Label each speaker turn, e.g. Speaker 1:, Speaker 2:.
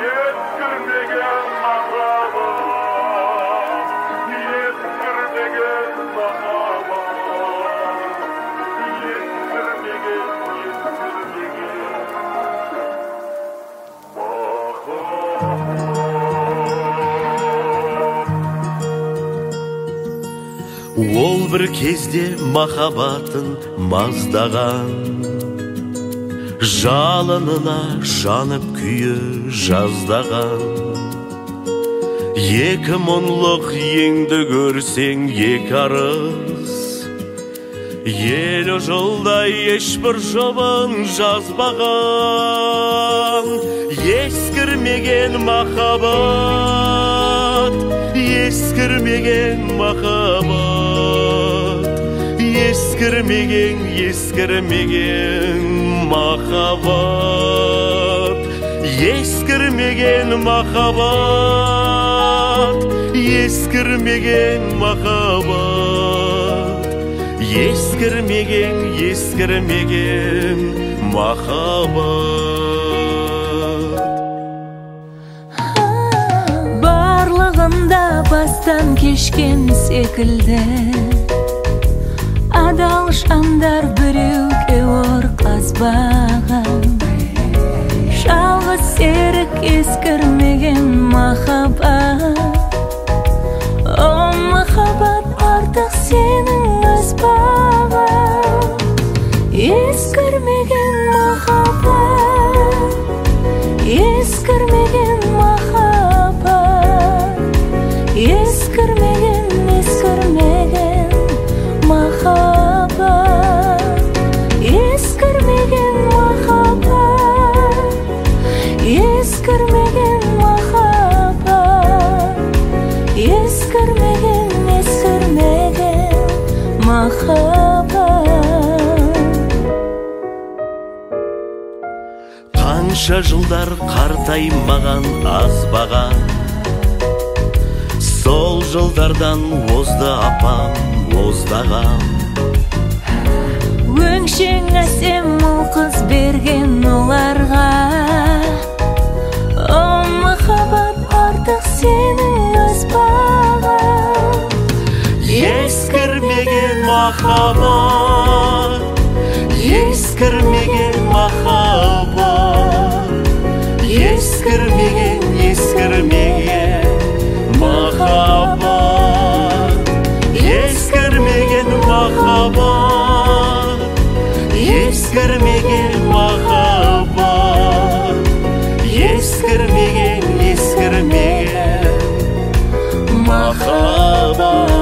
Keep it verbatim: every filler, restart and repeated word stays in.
Speaker 1: eskirmegen mahabat, eskirmegen mahabat, eskirmegen, eskirmegen mahabat.
Speaker 2: Ол бір кезде махаббатын маздаған, жалынына жанып күйі жаздаған. Екі мұңлық еңді көрсең екі арыз, елу жылда ешбір жұбын жазбаған. Ескірмеген махаббат, ескірмеген махаббат, ескірмеген, ескірмеген махаббат, ескірмеген махаббат, ескірмеген махаббат, ескірмеген, ескірмеген махаббат.
Speaker 3: Барлығында бастан кешкен секілді, адал шамдар біреуге ор қазбаған. Жалғыз серік ескірмеген махаббат, о махаббат артық сенің аспаған. Ескірмеген махаббат, ескірмеген махаббат, ескірмеген, ескірмеген махаббат, ескірмеген махаббат, ескірмеген махаббат, ескірмеген, ескірмеген махаббат.
Speaker 2: Қанша жылдар қартаймаған азбаған, сол жылдардан озды апам оздаған.
Speaker 3: Өңшең әсем ұл қыз берген оларға, о махаббат артық сенің аспаған.
Speaker 2: Ескірмеген махаббат, ескірмеген махаббат, ескірмеген, ескірмеген махаббат, ескірмеген махаббат, ескірмеген махаббат, ескірмеген, ескірмеген махаббат.